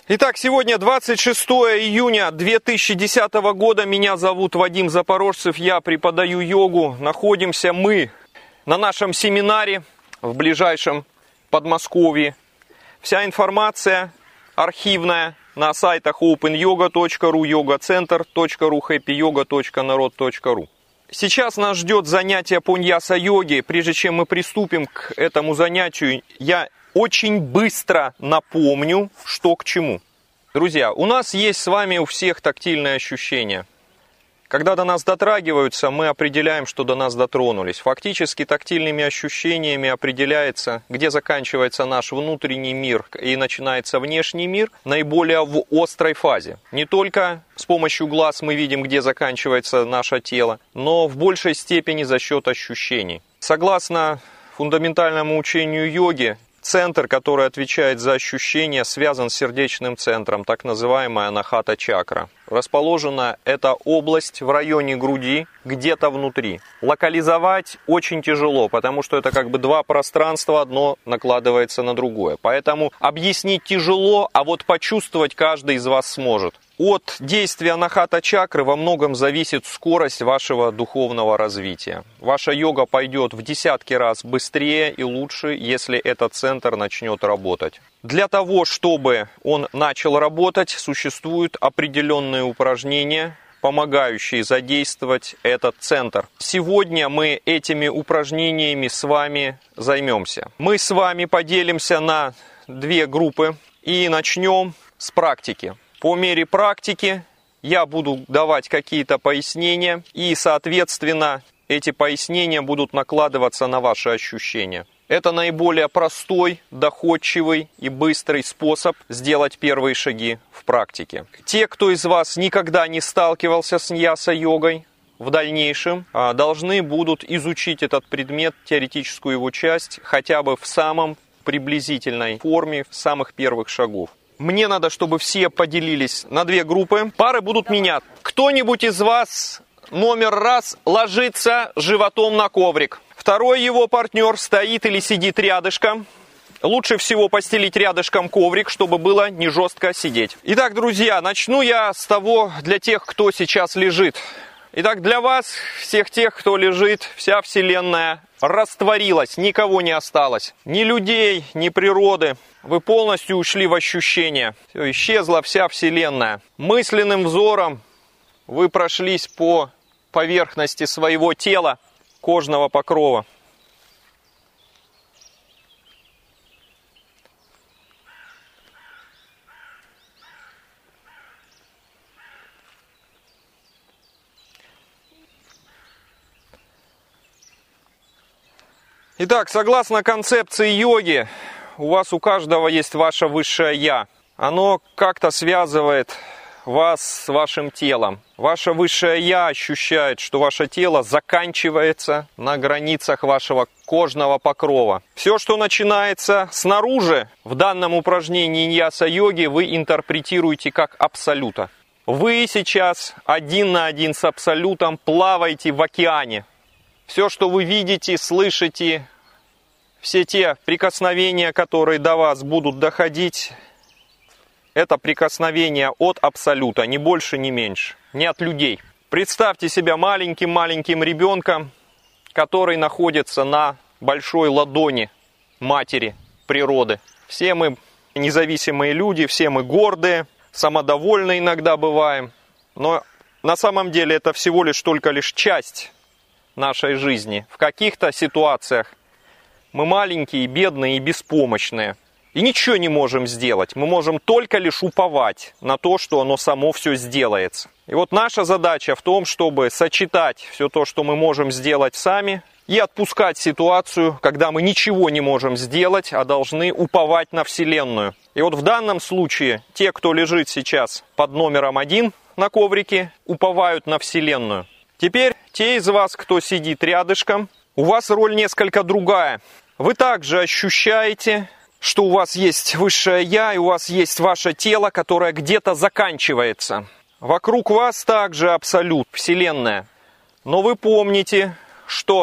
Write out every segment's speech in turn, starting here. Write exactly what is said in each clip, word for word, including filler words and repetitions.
Итак, сегодня двадцать шестое июня две тысячи десятого года. Меня зовут Вадим Запорожцев, я преподаю йогу. Находимся мы на нашем семинаре в ближайшем Подмосковье. Вся информация архивная на сайтах open yoga точка ru, yoga center точка ru, happy yoga точка народ точка ру. Сейчас нас ждет занятие по ньяса-йоге. Прежде чем мы приступим к этому занятию, я очень быстро напомню, что к чему. Друзья, у нас есть с вами у всех тактильные ощущения. Когда до нас дотрагиваются, мы определяем, что до нас дотронулись. Фактически тактильными ощущениями определяется, где заканчивается наш внутренний мир и начинается внешний мир, наиболее в острой фазе. Не только с помощью глаз мы видим, где заканчивается наше тело, но в большей степени за счет ощущений. Согласно фундаментальному учению йоги, центр, который отвечает за ощущения, связан с сердечным центром, так называемая анахата-чакра. Расположена эта область в районе груди, где-то внутри. Локализовать очень тяжело, потому что это как бы два пространства, одно накладывается на другое. Поэтому объяснить тяжело, а вот почувствовать каждый из вас сможет. От действия анахата-чакры во многом зависит скорость вашего духовного развития. Ваша йога пойдет в десятки раз быстрее и лучше, если этот центр начнет работать. Для того, чтобы он начал работать, существуют определенные упражнения, помогающие задействовать этот центр. Сегодня мы этими упражнениями с вами займемся. Мы с вами поделимся на две группы и начнем с практики. По мере практики я буду давать какие-то пояснения, и, соответственно, эти пояснения будут накладываться на ваши ощущения. Это наиболее простой, доходчивый и быстрый способ сделать первые шаги в практике. Те, кто из вас никогда не сталкивался с ньяса-йогой, в дальнейшем должны будут изучить этот предмет, теоретическую его часть, хотя бы в самом приблизительной форме, в самых первых шагов. Мне надо, чтобы все поделились на две группы. Пары будут меняться. Кто-нибудь из вас номер раз ложится животом на коврик. Второй его партнер стоит или сидит рядышком. Лучше всего постелить рядышком коврик, чтобы было не жестко сидеть. Итак, друзья, начну я с того для тех, кто сейчас лежит. Итак, для вас, всех тех, кто лежит, вся Вселенная растворилась, никого не осталось. Ни людей, ни природы. Вы полностью ушли в ощущения. Все, исчезла вся Вселенная. Мысленным взором вы прошлись по поверхности своего тела, кожного покрова. Итак, согласно концепции йоги, у вас у каждого есть ваше высшее Я. Оно как-то связывает вас с вашим телом. Ваше высшее Я ощущает, что ваше тело заканчивается на границах вашего кожного покрова. Все, что начинается снаружи, в данном упражнении ньяса-йоги вы интерпретируете как абсолюта. Вы сейчас один на один с абсолютом плаваете в океане. Все, что вы видите, слышите, все те прикосновения, которые до вас будут доходить, это прикосновения от абсолюта, ни больше, ни меньше, не от людей. Представьте себя маленьким-маленьким ребенком, который находится на большой ладони матери природы. Все мы независимые люди, все мы гордые, самодовольны иногда бываем, но на самом деле это всего лишь только лишь часть нашей жизни. В каких-то ситуациях мы маленькие, бедные и беспомощные. И ничего не можем сделать. Мы можем только лишь уповать на то, что оно само все сделается. И вот наша задача в том, чтобы сочетать все то, что мы можем сделать сами, и отпускать ситуацию, когда мы ничего не можем сделать, а должны уповать на Вселенную. И вот в данном случае те, кто лежит сейчас под номером один на коврике, уповают на Вселенную. Теперь те из вас, кто сидит рядышком, у вас роль несколько другая. Вы также ощущаете, что у вас есть высшее Я, и у вас есть ваше тело, которое где-то заканчивается. Вокруг вас также абсолют, Вселенная. Но вы помните, что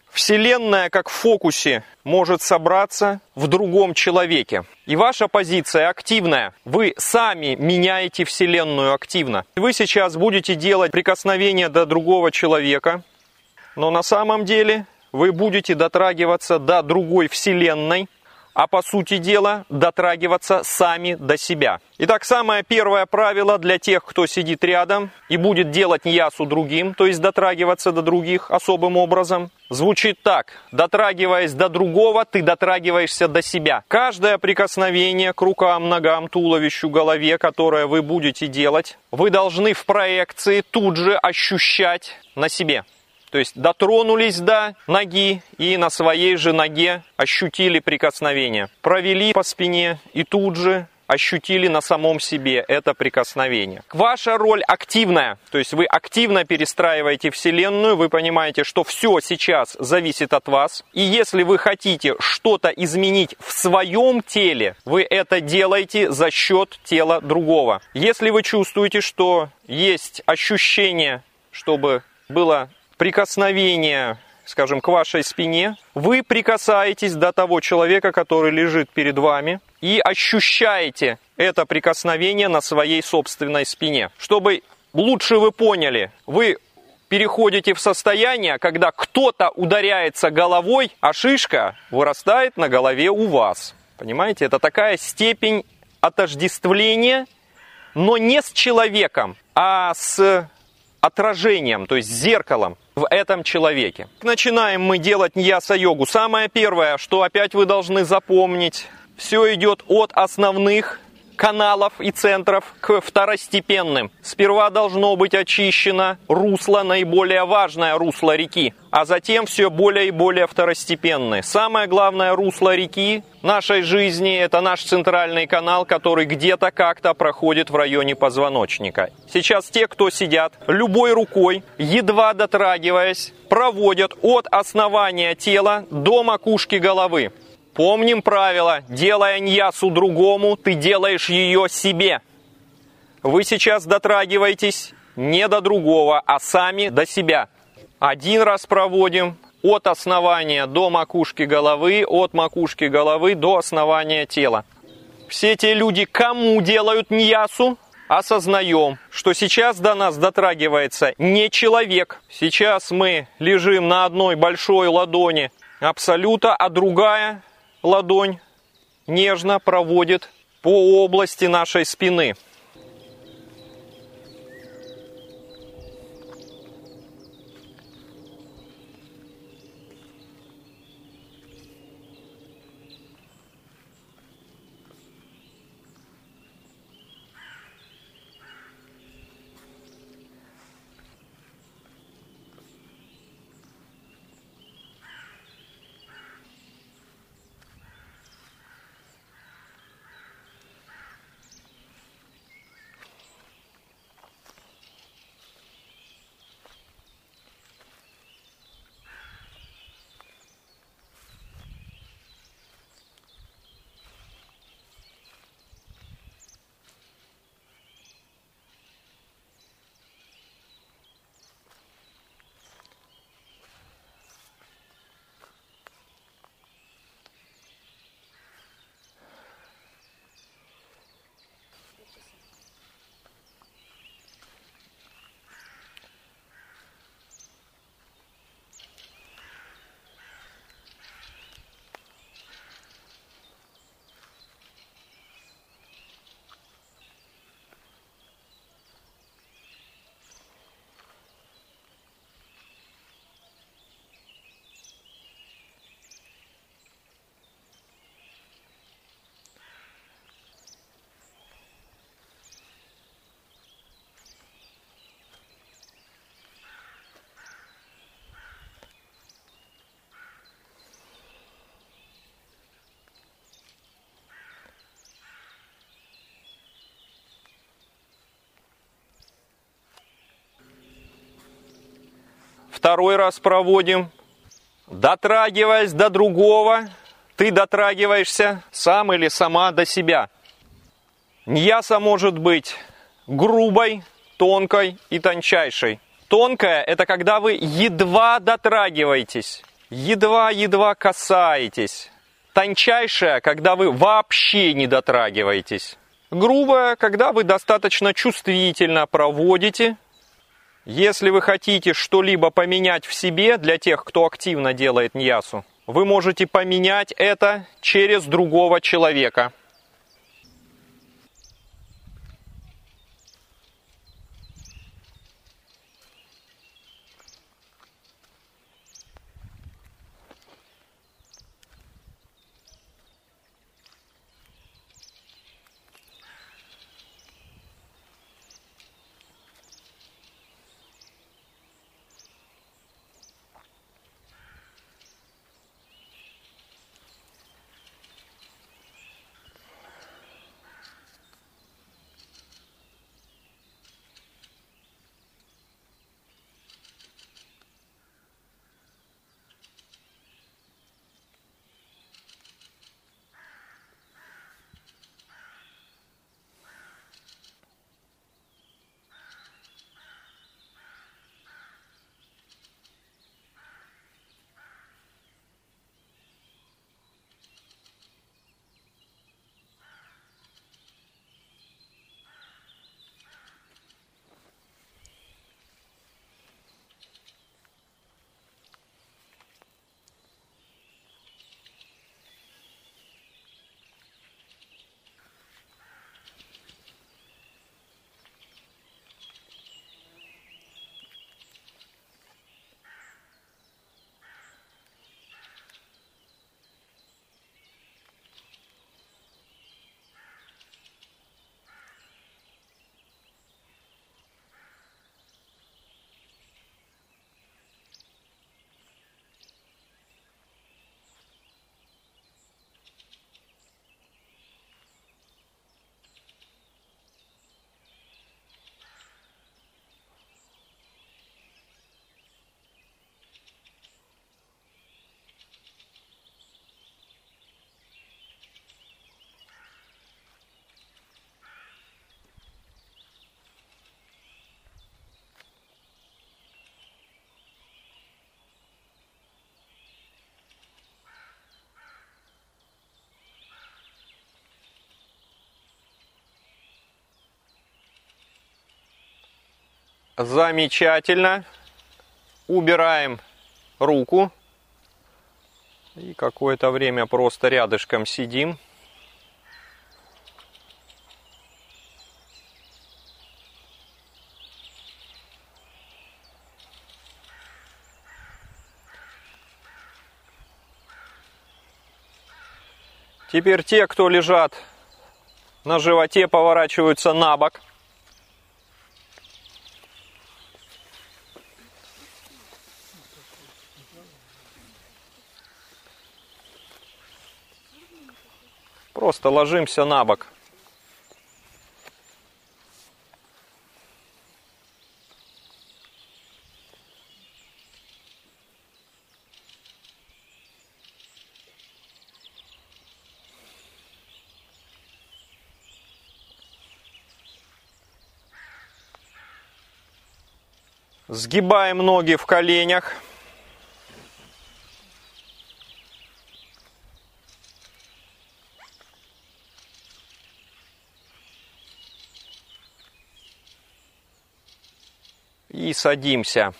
Вселенная, как в фокусе, может собраться в другом человеке. И ваша позиция активная. Вы сами меняете Вселенную активно. Вы сейчас будете делать прикосновение до другого человека, но на самом деле вы будете дотрагиваться до другой Вселенной, а по сути дела дотрагиваться сами до себя. Итак, самое первое правило для тех, кто сидит рядом и будет делать ньясу другим, то есть дотрагиваться до других особым образом, звучит так. Дотрагиваясь до другого, ты дотрагиваешься до себя. Каждое прикосновение к рукам, ногам, туловищу, голове, которое вы будете делать, вы должны в проекции тут же ощущать на себе. То есть дотронулись до ноги и на своей же ноге ощутили прикосновение. Провели по спине и тут же ощутили на самом себе это прикосновение. Ваша роль активная, то есть вы активно перестраиваете Вселенную, вы понимаете, что все сейчас зависит от вас. И если вы хотите что-то изменить в своем теле, вы это делаете за счет тела другого. Если вы чувствуете, что есть ощущение, чтобы было прикосновение, скажем, к вашей спине, вы прикасаетесь до того человека, который лежит перед вами, и ощущаете это прикосновение на своей собственной спине. Чтобы лучше вы поняли, вы переходите в состояние, когда кто-то ударяется головой, а шишка вырастает на голове у вас. Понимаете, это такая степень отождествления, но не с человеком, а с отражением, то есть зеркалом в этом человеке. Начинаем мы делать ньяса-йогу. Самое первое, что опять вы должны запомнить, все идет от основных каналов и центров к второстепенным. Сперва должно быть очищено русло, наиболее важное русло реки, а затем все более и более второстепенное. Самое главное русло реки нашей жизни – это наш центральный канал, который где-то как-то проходит в районе позвоночника. Сейчас те, кто сидят, любой рукой, едва дотрагиваясь, проводят от основания тела до макушки головы. Помним правило, делая ньясу другому, ты делаешь ее себе. Вы сейчас дотрагиваетесь не до другого, а сами до себя. Один раз проводим от основания до макушки головы, от макушки головы до основания тела. Все те люди, кому делают ньясу, осознаем, что сейчас до нас дотрагивается не человек. Сейчас мы лежим на одной большой ладони абсолюта, а другая ладонь нежно проводит по области нашей спины. Второй раз проводим. Дотрагиваясь до другого, ты дотрагиваешься сам или сама до себя. Ньяса может быть грубой, тонкой и тончайшей. Тонкая – это когда вы едва дотрагиваетесь. едва-едва касаетесь. Тончайшая, когда вы вообще не дотрагиваетесь. Грубая, когда вы достаточно чувствительно проводите. Если вы хотите что-либо поменять в себе, для тех, кто активно делает ньясу, вы можете поменять это через другого человека. Замечательно. Убираем руку. И какое-то время просто рядышком сидим. Теперь те, кто лежат на животе, поворачиваются на бок. Просто ложимся на бок. Сгибаем ноги в коленях. И садимся.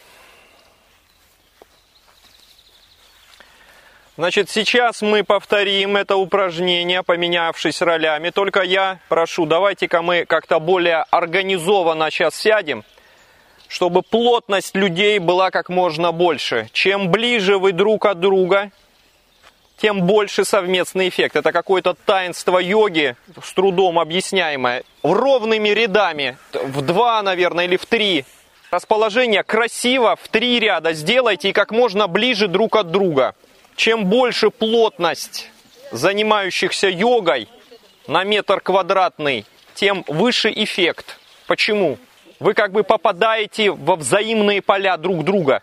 Значит, сейчас мы повторим это упражнение, поменявшись ролями. Только я прошу, давайте-ка мы как-то более организованно сейчас сядем, чтобы плотность людей была как можно больше. Чем ближе вы друг от друга, тем больше совместный эффект. Это какое-то таинство йоги, с трудом объясняемое. Ровными рядами, в два, наверное, или в три. Расположение красиво, в три ряда сделайте и как можно ближе друг от друга. Чем больше плотность занимающихся йогой на метр квадратный, тем выше эффект. Почему? Вы как бы попадаете во взаимные поля друг друга.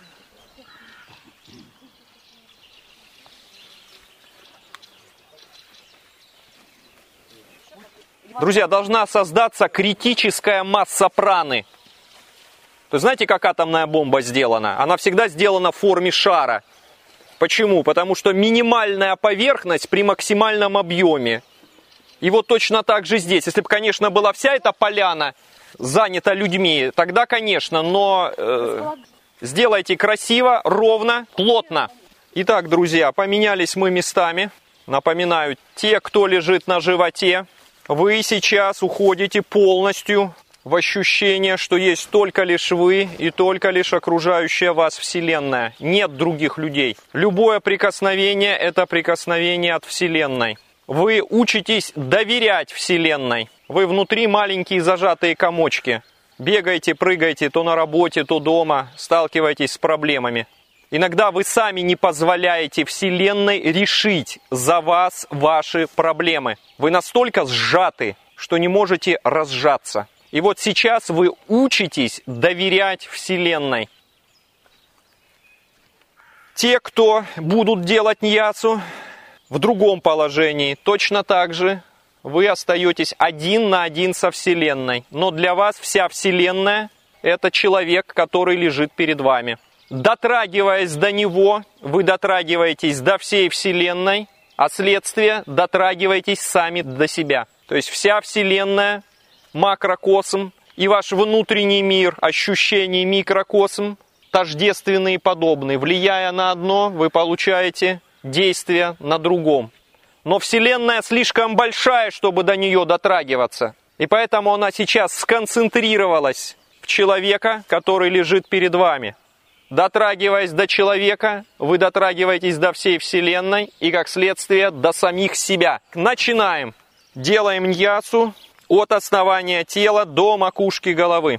Друзья, должна создаться критическая масса праны. То есть знаете, как атомная бомба сделана? Она всегда сделана в форме шара. Почему? Потому что минимальная поверхность при максимальном объеме. И вот точно так же здесь. Если бы, конечно, была вся эта поляна занята людьми, тогда, конечно, но э, сделайте красиво, ровно, плотно. Итак, друзья, поменялись мы местами. Напоминаю, те, кто лежит на животе, вы сейчас уходите полностью в ощущение, что есть только лишь вы и только лишь окружающая вас Вселенная. Нет других людей. Любое прикосновение – это прикосновение от Вселенной. Вы учитесь доверять Вселенной. Вы внутри маленькие зажатые комочки. Бегаете, прыгаете то на работе, то дома, сталкиваетесь с проблемами. Иногда вы сами не позволяете Вселенной решить за вас ваши проблемы. Вы настолько сжаты, что не можете разжаться. И вот сейчас вы учитесь доверять Вселенной. Те, кто будут делать ньясу в другом положении, точно так же вы остаетесь один на один со Вселенной. Но для вас вся Вселенная – это человек, который лежит перед вами. Дотрагиваясь до него, вы дотрагиваетесь до всей Вселенной, а следствие – дотрагиваетесь сами до себя. То есть вся Вселенная, макрокосм и ваш внутренний мир, ощущение микрокосм, тождественные и подобные. Влияя на одно, вы получаете действие на другом. Но Вселенная слишком большая, чтобы до нее дотрагиваться. И поэтому она сейчас сконцентрировалась в человека, который лежит перед вами. Дотрагиваясь до человека, вы дотрагиваетесь до всей Вселенной и, как следствие, до самих себя. Начинаем. Делаем ньясу от основания тела до макушки головы.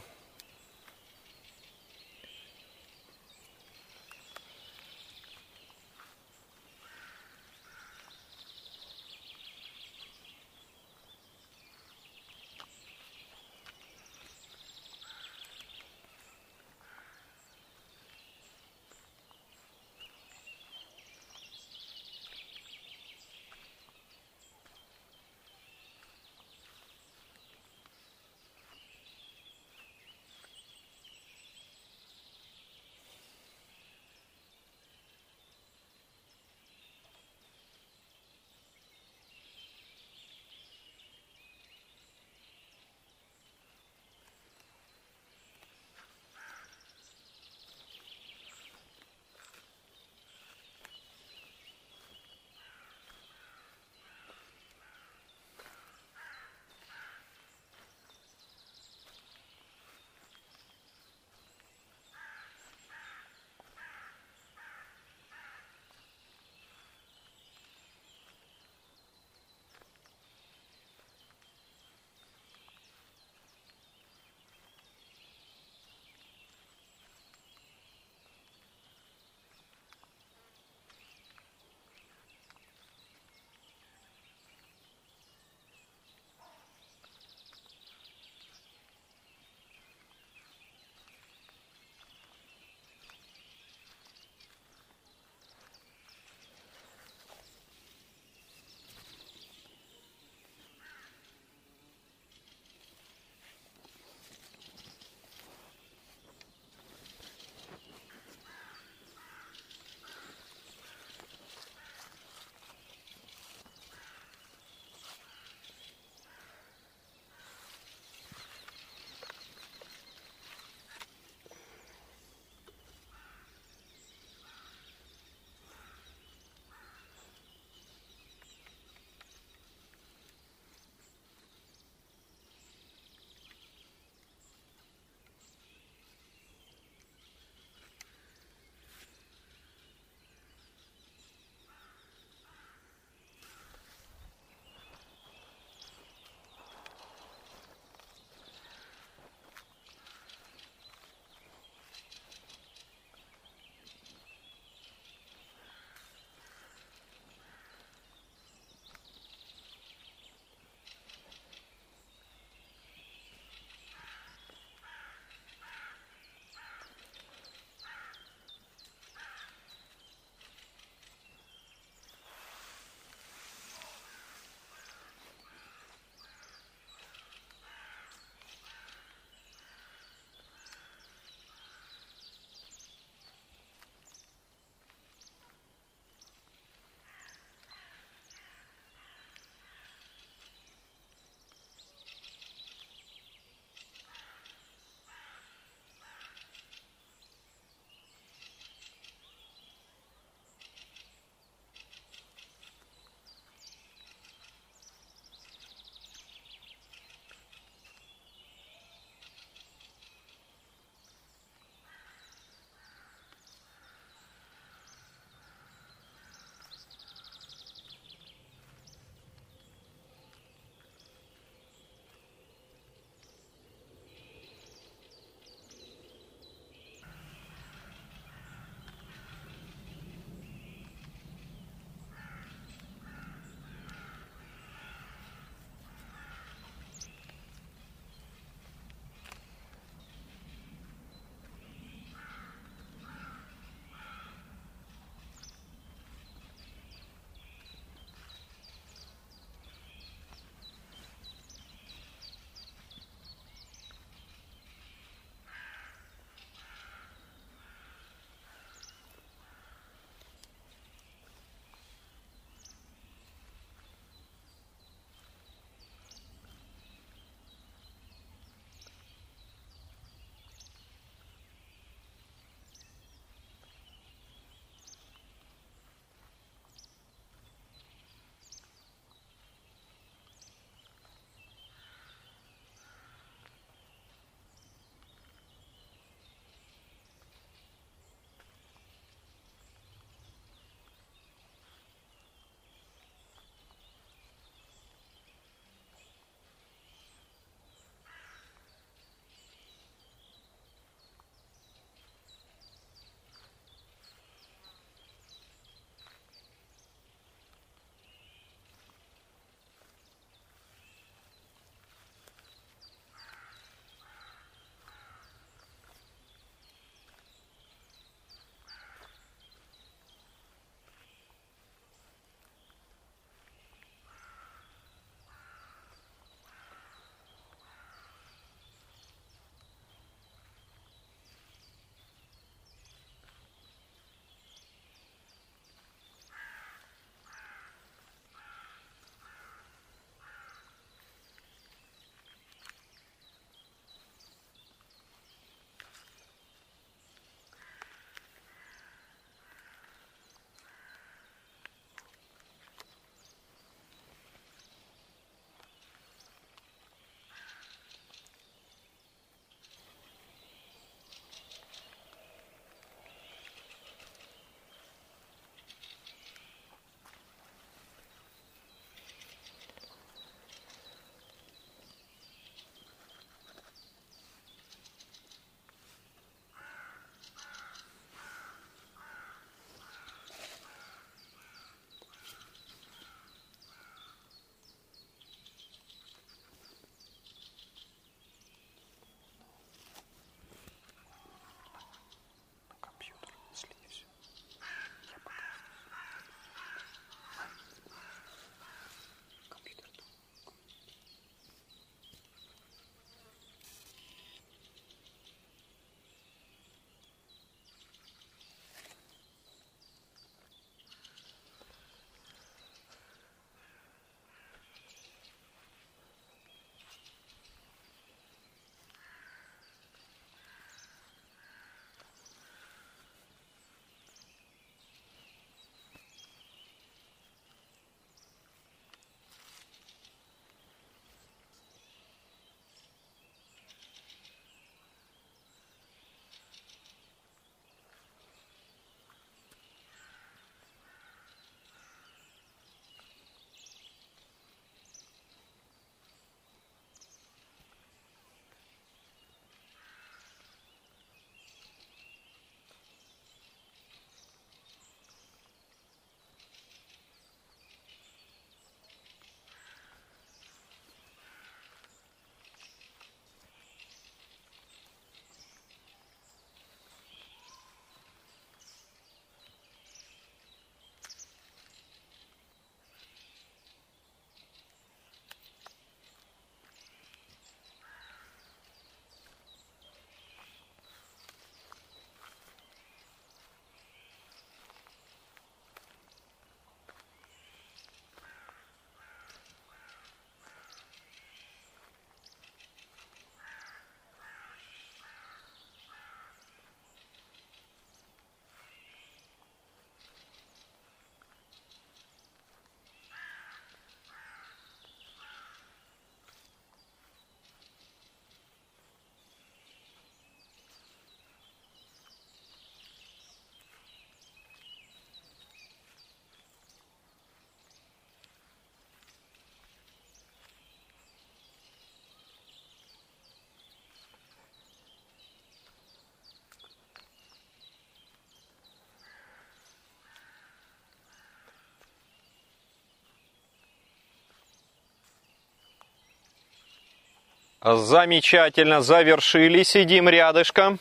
Замечательно, завершили, сидим рядышком.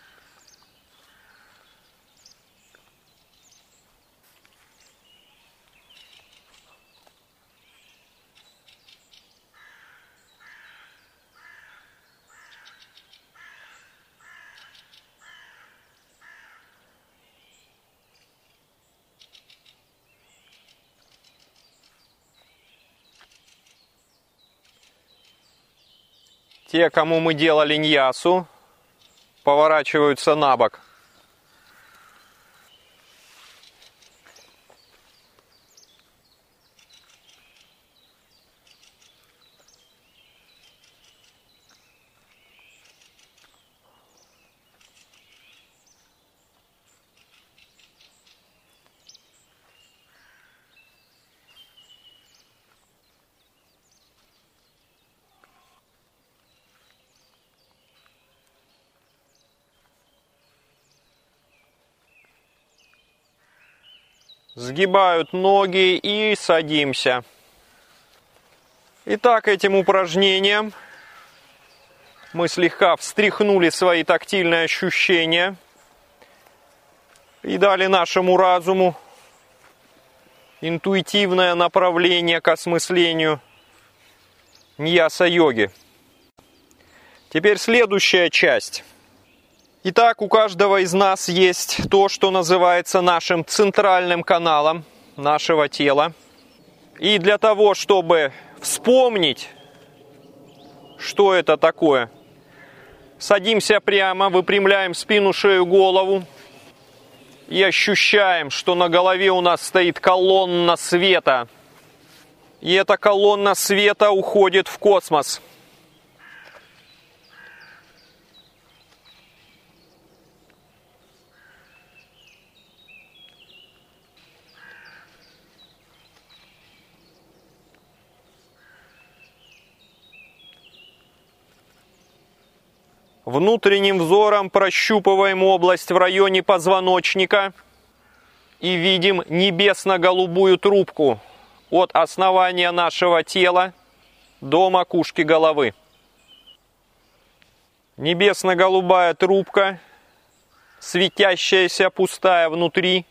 Те, кому мы делали ньясу, поворачиваются на бок. Сгибают ноги и садимся. Итак, этим упражнением мы слегка встряхнули свои тактильные ощущения и дали нашему разуму интуитивное направление к осмыслению ньяса-йоги. Теперь следующая часть. Итак, у каждого из нас есть то, что называется нашим центральным каналом нашего тела. И для того, чтобы вспомнить, что это такое, садимся прямо, выпрямляем спину, шею, голову и ощущаем, что на голове у нас стоит колонна света. И эта колонна света уходит в космос. Внутренним взором прощупываем область в районе позвоночника и видим небесно-голубую трубку от основания нашего тела до макушки головы. Небесно-голубая трубка, светящаяся, пустая внутри.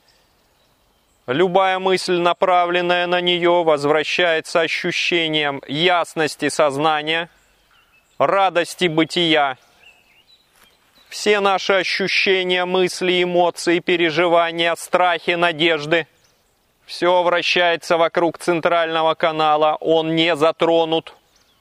Любая мысль, направленная на нее, возвращается ощущением ясности сознания, радости бытия. Все наши ощущения, мысли, эмоции, переживания, страхи, надежды, все вращается вокруг центрального канала, он не затронут.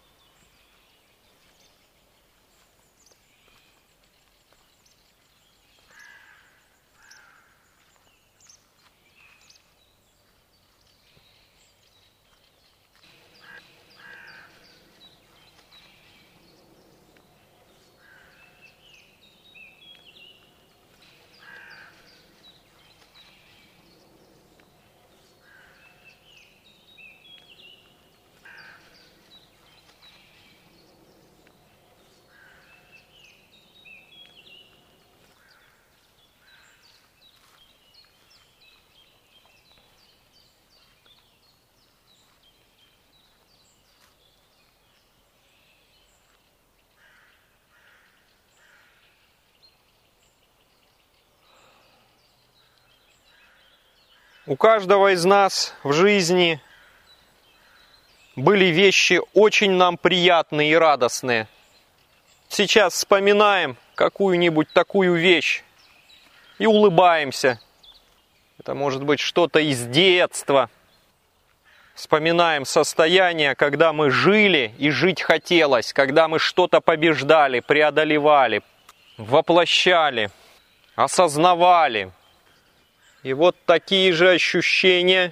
У каждого из нас в жизни были вещи очень нам приятные и радостные. Сейчас вспоминаем какую-нибудь такую вещь и улыбаемся. Это может быть что-то из детства. Вспоминаем состояние, когда мы жили и жить хотелось, когда мы что-то побеждали, преодолевали, воплощали, осознавали. И вот такие же ощущения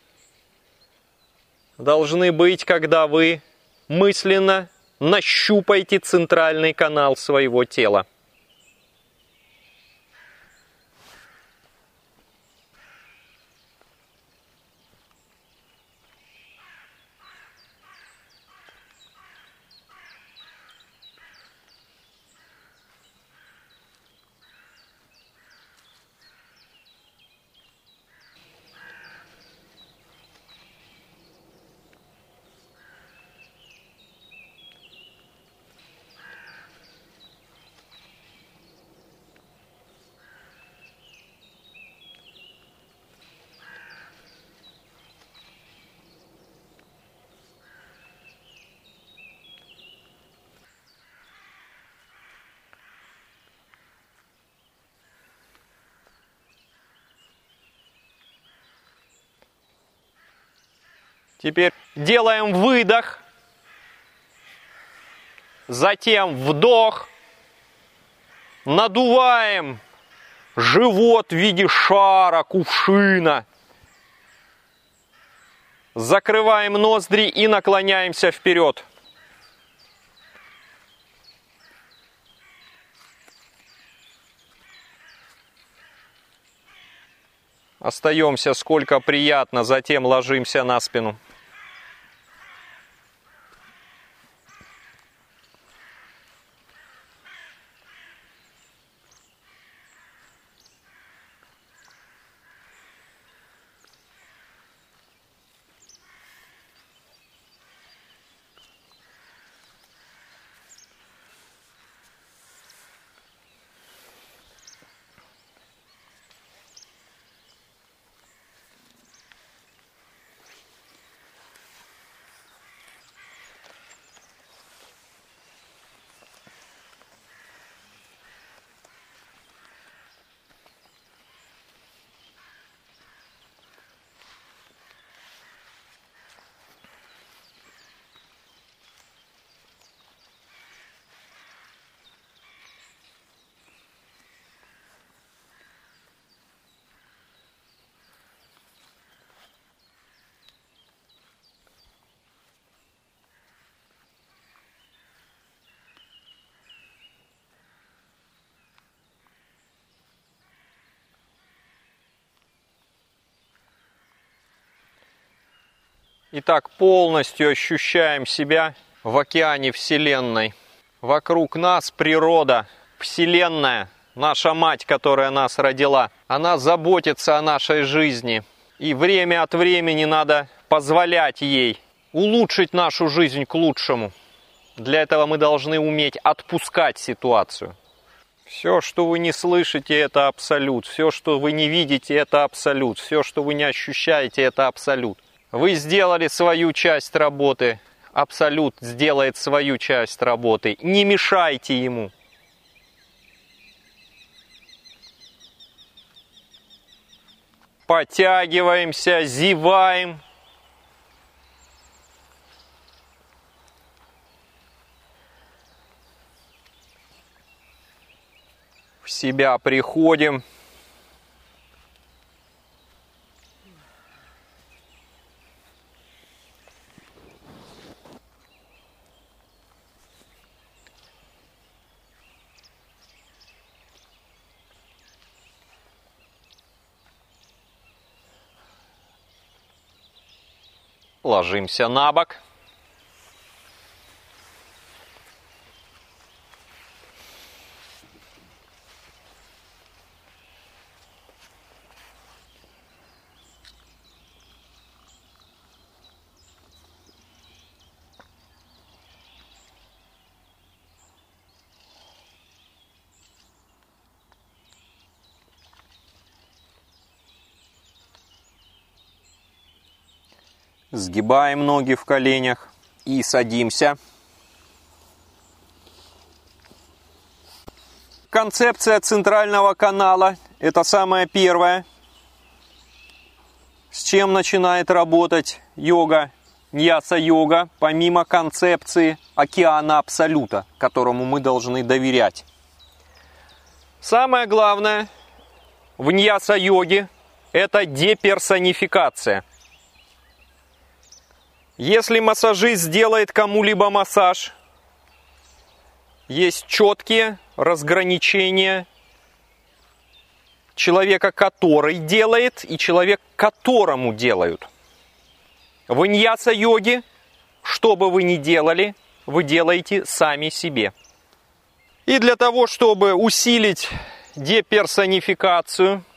должны быть, когда вы мысленно нащупаете центральный канал своего тела. Теперь делаем выдох, затем вдох, надуваем живот в виде шара, кувшина, закрываем ноздри и наклоняемся вперед. Остаемся сколько приятно, затем ложимся на спину. Итак, полностью ощущаем себя в океане Вселенной. Вокруг нас природа, Вселенная, наша мать, которая нас родила. Она заботится о нашей жизни. И время от времени надо позволять ей улучшить нашу жизнь к лучшему. Для этого мы должны уметь отпускать ситуацию. Все, что вы не слышите, это абсолют. Все, что вы не видите, это абсолют. Все, что вы не ощущаете, это абсолют. Вы сделали свою часть работы, абсолют сделает свою часть работы. Не мешайте ему. Подтягиваемся, зеваем. В себя приходим. Ложимся на бок. Сгибаем ноги в коленях и садимся. Концепция центрального канала – это самое первое, с чем начинает работать йога, ньяса-йога, помимо концепции океана абсолюта, которому мы должны доверять. Самое главное в ньяса-йоге – это деперсонификация. Если массажист сделает кому-либо массаж, есть четкие разграничения человека, который делает, и человек, которому делают. В ньяса-йоге, что бы вы ни делали, вы делаете сами себе. И для того, чтобы усилить деперсонификацию,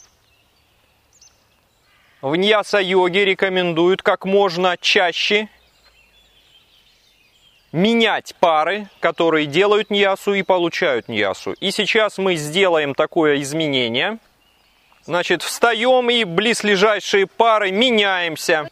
в ньяса-йоге рекомендуют как можно чаще менять пары, которые делают ньясу и получают ньясу. И сейчас мы сделаем такое изменение. Значит, встаем и близлежащие пары меняемся.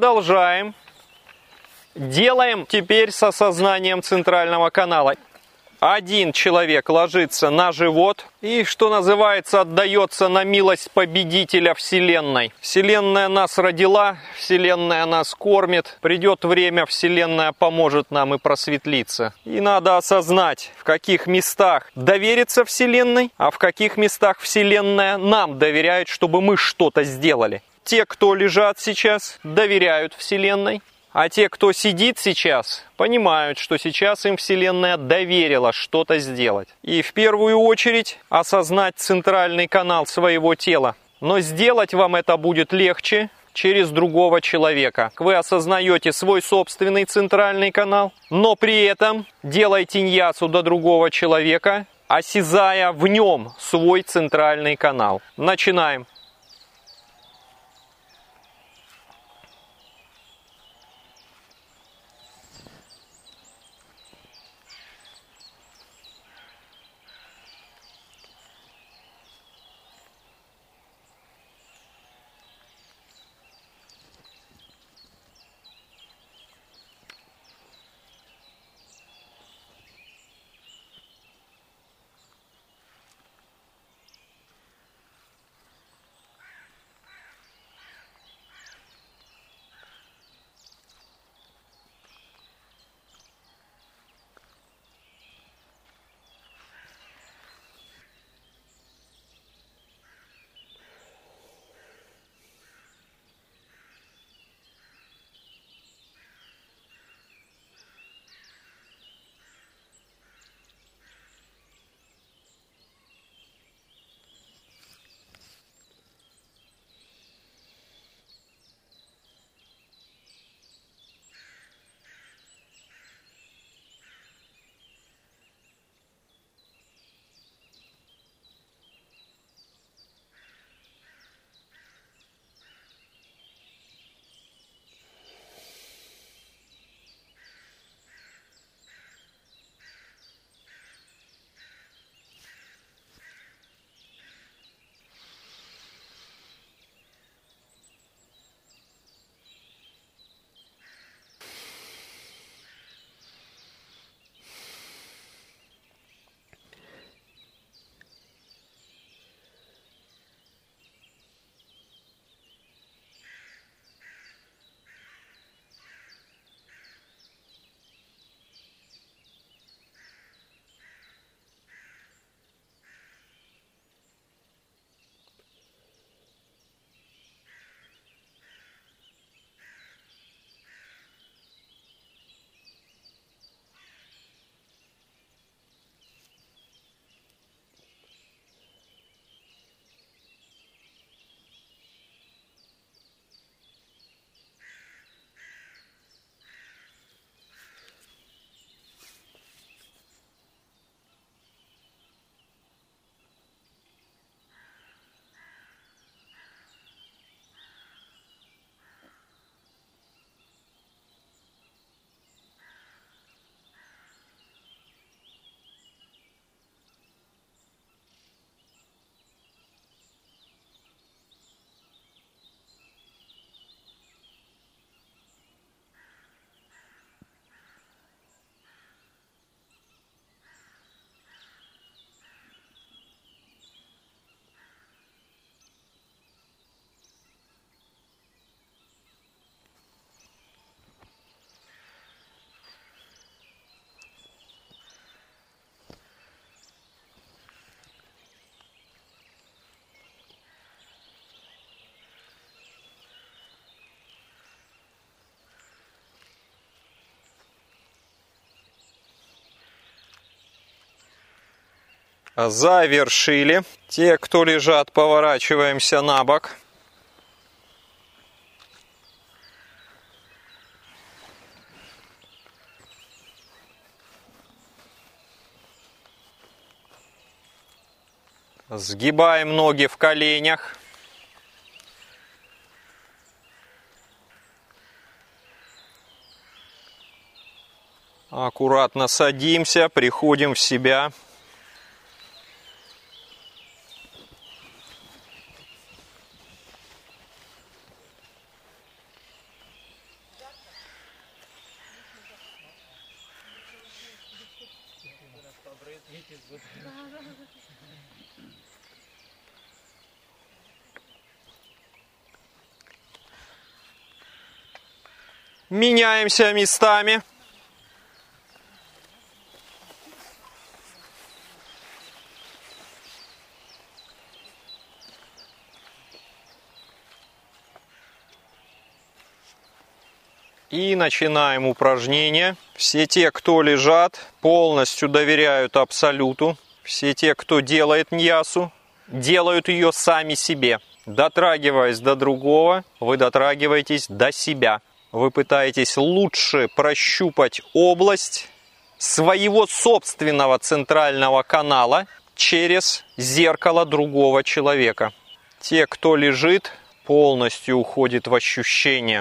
Продолжаем. Делаем теперь с осознанием центрального канала. Один человек ложится на живот и, что называется, отдается на милость победителя Вселенной. Вселенная нас родила, Вселенная нас кормит. Придет время, Вселенная поможет нам и просветлиться. И надо осознать, в каких местах довериться Вселенной, а в каких местах Вселенная нам доверяет, чтобы мы что-то сделали. Те, кто лежат сейчас, доверяют Вселенной. А те, кто сидит сейчас, понимают, что сейчас им Вселенная доверила что-то сделать. И в первую очередь осознать центральный канал своего тела. Но сделать вам это будет легче через другого человека. Вы осознаете свой собственный центральный канал, но при этом делайте ньясу до другого человека, осязая в нем свой центральный канал. Начинаем. Завершили. Те, кто лежат, поворачиваемся на бок. Сгибаем ноги в коленях. Аккуратно садимся, приходим в себя. Меняемся местами. И начинаем упражнение. Все те, кто лежат, полностью доверяют Абсолюту. Все те, кто делает ньясу, делают ее сами себе. Дотрагиваясь до другого, вы дотрагиваетесь до себя. Вы пытаетесь лучше прощупать область своего собственного центрального канала через зеркало другого человека. Те, кто лежит, полностью уходит в ощущение.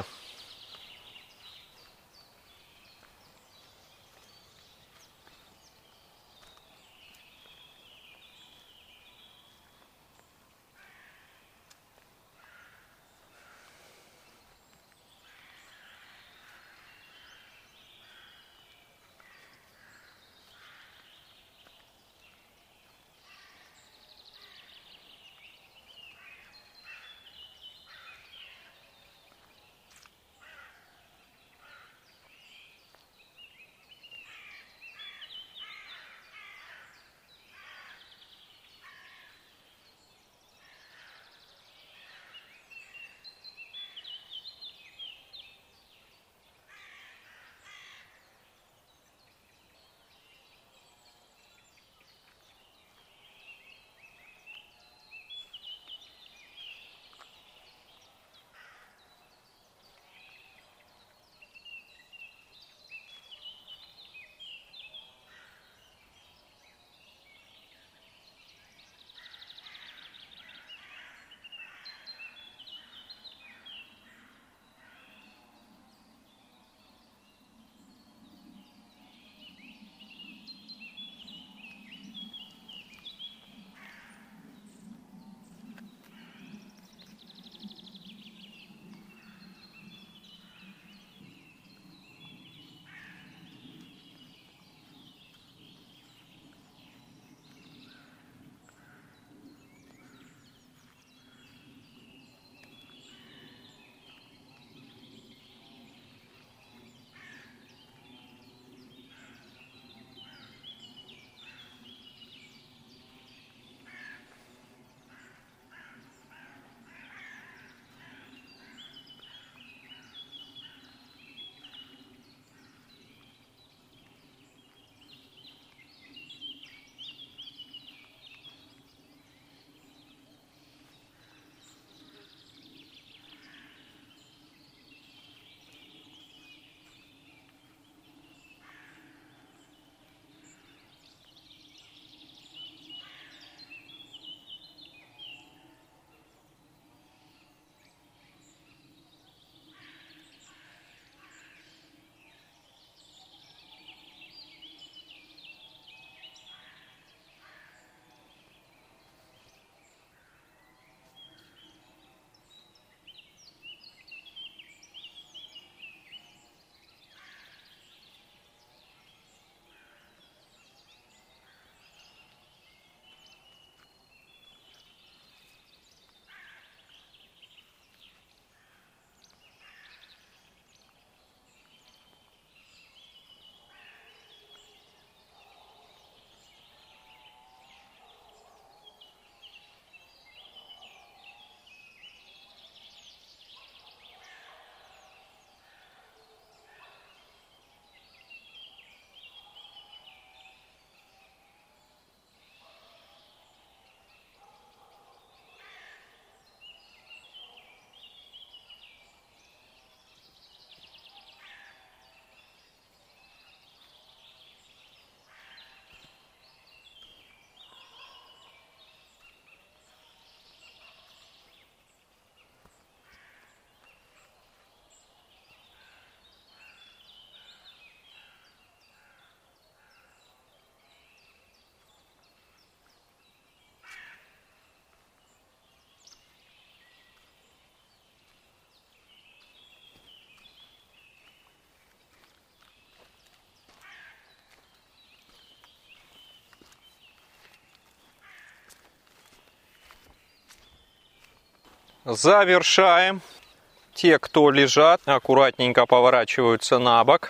Завершаем. Те, кто лежат, аккуратненько поворачиваются на бок.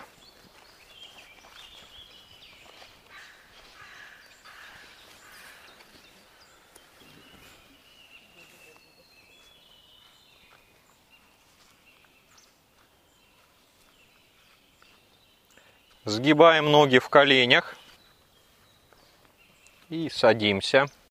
Сгибаем ноги в коленях и садимся.